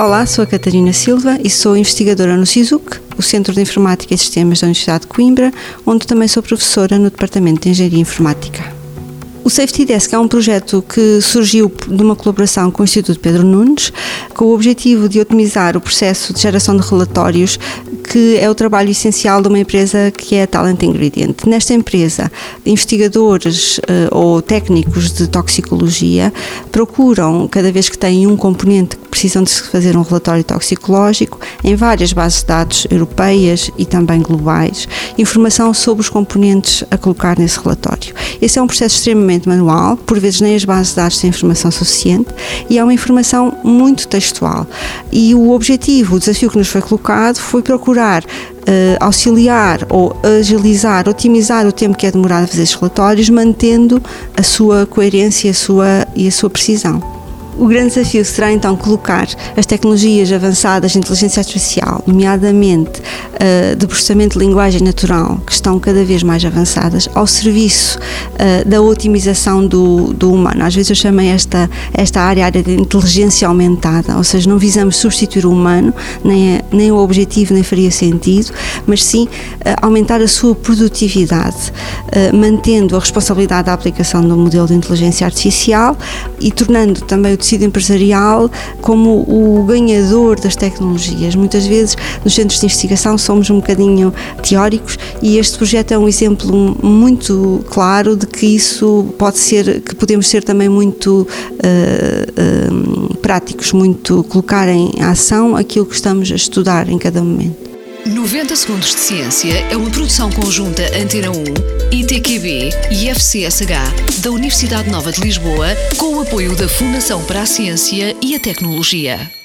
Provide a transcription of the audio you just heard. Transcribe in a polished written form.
Olá, sou a Catarina Silva e sou investigadora no CISUC, o Centro de Informática e Sistemas da Universidade de Coimbra, onde também sou professora no Departamento de Engenharia Informática. O Safety Desk é um projeto que surgiu de uma colaboração com o Instituto Pedro Nunes, com o objetivo de otimizar o processo de geração de relatórios, que é o trabalho essencial de uma empresa que é a Talent Ingredient. Nesta empresa, investigadores ou técnicos de toxicologia procuram, cada vez que têm um componente que precisam de se fazer um relatório toxicológico, em várias bases de dados europeias e também globais, informação sobre os componentes a colocar nesse relatório. Esse é um processo extremamente manual, por vezes nem as bases de dados têm informação suficiente, e é uma informação muito textual. E o objetivo, o desafio que nos foi colocado foi procurar auxiliar ou agilizar, otimizar o tempo que é demorado a fazer esses relatórios, mantendo a sua coerência e a sua precisão. O grande desafio será então colocar as tecnologias avançadas de inteligência artificial, nomeadamente de processamento de linguagem natural, que estão cada vez mais avançadas, ao serviço da otimização do humano. Às vezes eu chamei esta área de inteligência aumentada, ou seja, não visamos substituir o humano, nem o objetivo nem faria sentido, mas sim aumentar a sua produtividade, mantendo a responsabilidade da aplicação do modelo de inteligência artificial e tornando também o tecido empresarial como o ganhador das tecnologias. Muitas vezes nos centros de investigação somos um bocadinho teóricos e este projeto é um exemplo muito claro de que isso pode ser, que podemos ser também muito práticos, muito colocar em ação aquilo que estamos a estudar em cada momento. 90 Segundos de Ciência é uma produção conjunta Antena 1, ITQB e FCSH da Universidade Nova de Lisboa, com o apoio da Fundação para a Ciência e a Tecnologia.